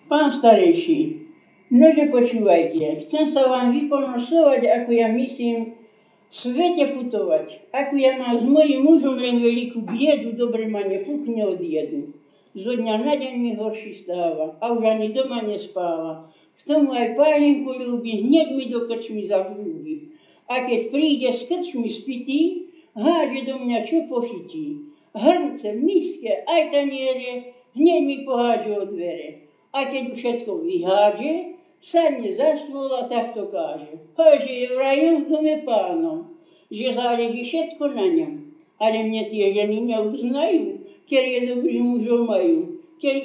Pán starejší, nože počúvajte, chcem sa vám vyponosovať, ako ja myslím svete putovať. Ako ja mám s mojím mužom len veľkú biedu, dobre ma nepukne od jedu. Zo dňa na deň mi horší stáva a už ani doma nespáva. K tomu aj pálinku ľúbi, hneď mi do krčmy zagrúbi. A keď príde z krčmy spitý, hádže do mňa čo pochytí. Hrnce, miske, aj taniere, hneď mi pohádže od dvere. A keď už všetko vyhádže, sadne za stôl a takto káže. Že je vrajom v dome pánom, že záleží všetko na ňom. Ale mne tie ženy neuznajú, keď je dobrý mužov majú. Keď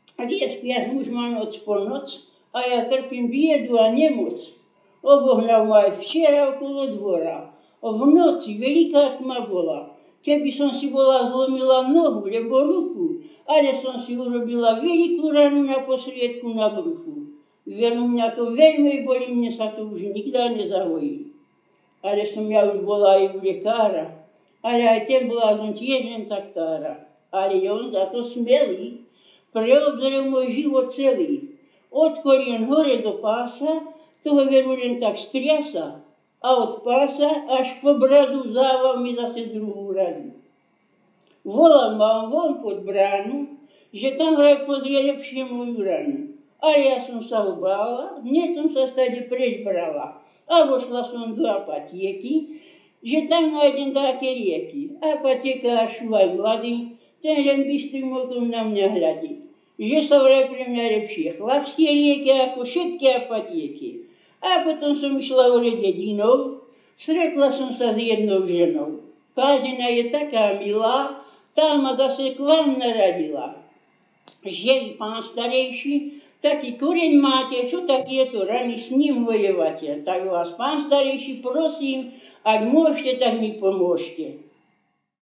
spia muž má noc po noc a ja trpím biedu a nemoc. Obohnal ma aj včera okolo dvora. V noci veľká tma bola. Keby som si bola zlomila nohu, lebo ruku, ale som si urobila veľkú ranu na posriedku na bruchu. Veru mňa to veľmi bolí, mne sa to už nikdy nezahojí. Ale som ja už bola aj u lekára, ale aj ten blázon tiež len tak tára. Ale on za to smelý, preobzrel môj život celý. Od kolien hore do pása, toho veru len tak striasa. A od pása až po bradu zával mi zase druhú radu. Volal ma von pod bránu, že tam vraj pozrie lepšie moju ranu. Ale ja som sa obála, hneď som sa stade preč brala. A vošla som do apatieky, že tam nájdem také lieky. Apatiekár Šuvaj mladý, ten len bystrým okom na mňa hľadí. Že sa vraj pre mňa lepšie chlapské lieky ako všetky apatieky. A potom som išla hore dedinou, stretla som sa s jednou ženou. Tá žena je taká milá, tá ma zase k vám naradila. Že pán starejší, taký koreň máte, čo takéto rany s ním vojevate. Tak vás, pán starejší, prosím, ak môžete, tak mi pomôžte.